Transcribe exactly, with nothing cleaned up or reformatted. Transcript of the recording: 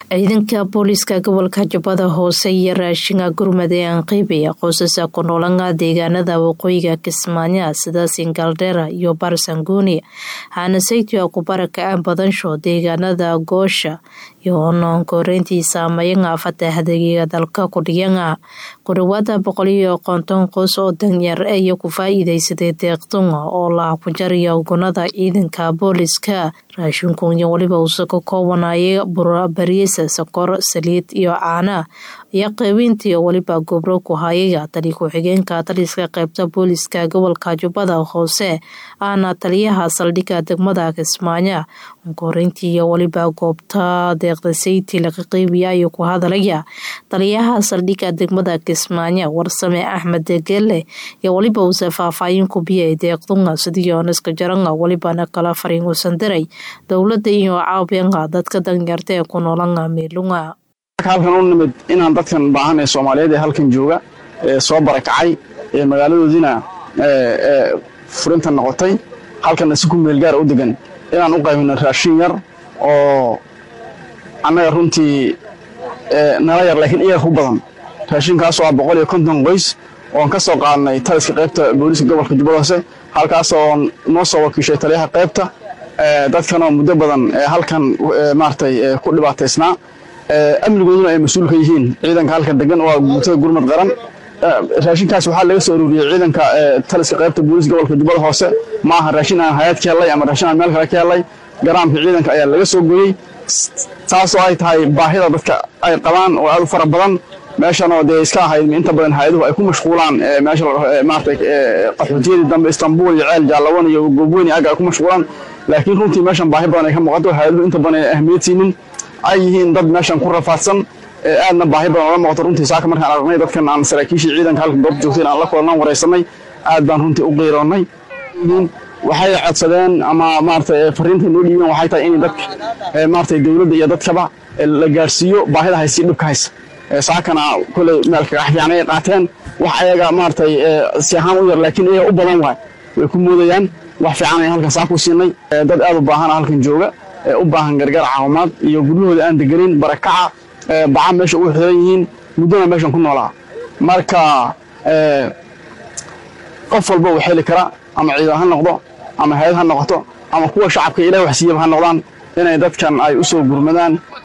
ciidanka booliska gobolka Jubbada Hoose iyo raashinka gurmade aan qeybiya qoysaska ku noolanga deegaanada waqooyiga Kismaayo sida Singaldera iyo Barsanguni hana saytu ku baraka badan soo deegaanada Goosha iyo noon koreyntii saameeyay fatahaadka dalka ku dhigana ku dhawaada boqol iyo konton qoys oo danyar ay ku faa'iideysadeen deeqdan oo la ku jariyo gunada ciidanka booliska raashinku iyo waliba uu soo koobanayay bariis sokor saliid iyo caana iyo qaybintii waliba gobro ku hayay tali ku xigeenka taliska qaybta booliska gobolka Jubbada Hoose ana taliyaha saldhigga degmada Kismaayo koreyntii iyo waliba goobta deeqda sayti laga qeybiyo ku hadalaya taliyaha saldhigga degmada Kismaayo Warsame Axmed Gelle iyo waliba uu safaafayeen ku biyay deeqdan sidoo iska jaranga waliba kala fariin u sandiray dawladda iyo caawiyaha dadka danyarta ee ku noolanga meelunga halkan u nimid inaan dadkan baahan ee Soomaaliyeed ee halkan jooga ee soo barakacay ee magaaladoodina ee furinta noqotay halkan isku meel gaar u degan inaan u qaybino raashin yar oo anaga runtii ee nala yar laakiin iyaga ku badan raashinkaas oo boqol iyo konton qoys oo ka soo qaadnay taliska qaybta booliska gobolka Jubbada Hoose halkaas oo noo soo wakiishay taliyaha qaybta dadkan oo muddo badan halkan maartay ku dhibaateysnaa amnigooduna ay mas'uul ka yihiin ciidanka halkan degan oo guutada gurmad qaran raashinkaas waxa laga soo ururiyay ciidanka taliska qaybta booliska gobolka Jubbada Hoose ma aha raashin aan hay'ad ka helay ama raashin aan meel kale ka helay garaamka ciidanka ayaa laga soo gooyay taas oo ay tahay baahida dadka ay qabaan oo aad u fara badan meeshan oo de iska ahayd inta badan hay'aduhu ay ku mashquulaan meesha maartay qaxootiyada dambe Istanbul iyo Ceel Jaalawan iyo Goobweyne aga ku mashquulaan laakiin runtii meeshan baahi badan ay ka muuqato hay'aduhu inta badan ahmiyad siinin ay yihiin dad meeshan ku rafaadsan aadna baahi badan oo muuqato runtii saaka markaan aragnay dadkan aan saraakiisha ciidanka halka goob joogteen aan la kulanaan wareysanay aad baan runtii u qeyroonay waxay codsadeen ama maartay fariinta noo dhiibeen waxay tahay in dadka maartay dawladda iyo dadkaba la gaarsiiyo baahida haysi dhibka haysa saakana kule meel ka xafiican ay qaateen wax ayaga maartay si ahaan u yar laakiin ay u badan waay way ku moodayaan wax fiican ay halka saako siinay dad aad u baahan halkan jooga u baahan gargaar caafimaad iyo gudahooda aan deganin barakaca baa meesha u xiran yihiin muddo meeshan ku noolaa marka qof walba uu xili kara ama ciidan ha noqdo ama hay'ad ha noqoto ama kuwa shacabka Ilaahay wax siiyay ha noqdaan inay dadkan ay u soo gurmadaan